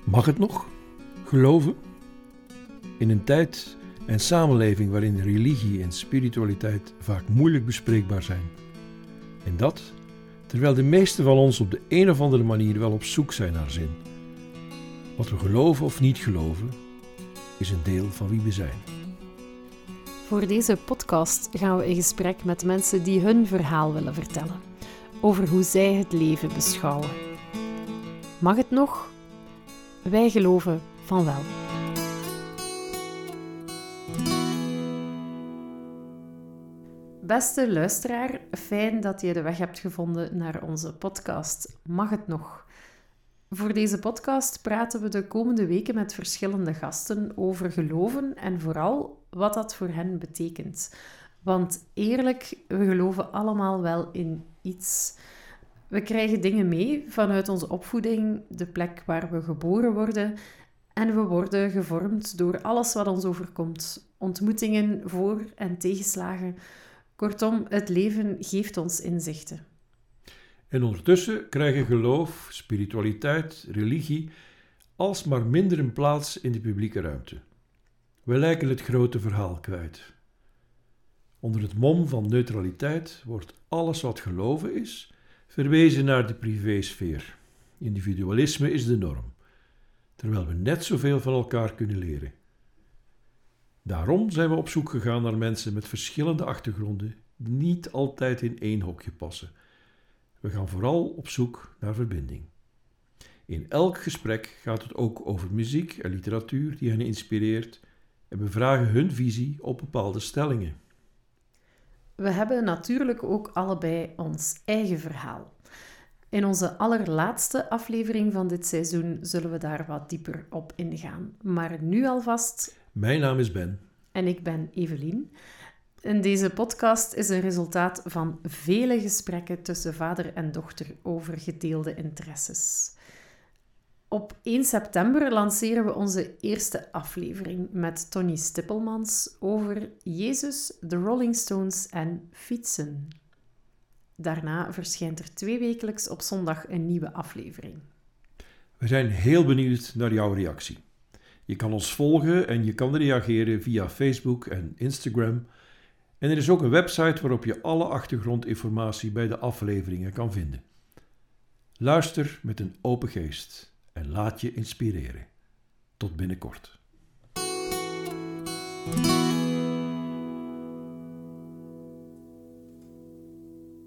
Mag het nog? Geloven? In een tijd en samenleving waarin religie en spiritualiteit vaak moeilijk bespreekbaar zijn. En dat terwijl de meesten van ons op de een of andere manier wel op zoek zijn naar zin. Wat we geloven of niet geloven, is een deel van wie we zijn. Voor deze podcast gaan we in gesprek met mensen die hun verhaal willen vertellen. Over hoe zij het leven beschouwen. Mag het nog? Wij geloven van wel. Beste luisteraar, fijn dat je de weg hebt gevonden naar onze podcast. Mag het nog? Voor deze podcast praten we de komende weken met verschillende gasten over geloven en vooral wat dat voor hen betekent. Want eerlijk, we geloven allemaal wel in iets. We krijgen dingen mee vanuit onze opvoeding, de plek waar we geboren worden, en we worden gevormd door alles wat ons overkomt. Ontmoetingen, voor- en tegenslagen. Kortom, het leven geeft ons inzichten. En ondertussen krijgen geloof, spiritualiteit, religie alsmaar minder een plaats in de publieke ruimte. We lijken het grote verhaal kwijt. Onder het mom van neutraliteit wordt alles wat geloven is verwezen naar de privésfeer. Individualisme is de norm, terwijl we net zoveel van elkaar kunnen leren. Daarom zijn we op zoek gegaan naar mensen met verschillende achtergronden die niet altijd in één hokje passen. We gaan vooral op zoek naar verbinding. In elk gesprek gaat het ook over muziek en literatuur die hen inspireert en we vragen hun visie op bepaalde stellingen. We hebben natuurlijk ook allebei ons eigen verhaal. In onze allerlaatste aflevering van dit seizoen zullen we daar wat dieper op ingaan. Maar nu alvast... Mijn naam is Ben. En ik ben Evelien. En deze podcast is een resultaat van vele gesprekken tussen vader en dochter over gedeelde interesses. Op 1 september lanceren we onze eerste aflevering met Tony Stippelmans over Jezus, de Rolling Stones en fietsen. Daarna verschijnt er 2 wekelijks op zondag een nieuwe aflevering. We zijn heel benieuwd naar jouw reactie. Je kan ons volgen en je kan reageren via Facebook en Instagram. En er is ook een website waarop je alle achtergrondinformatie bij de afleveringen kan vinden. Luister met een open geest en laat je inspireren. Tot binnenkort.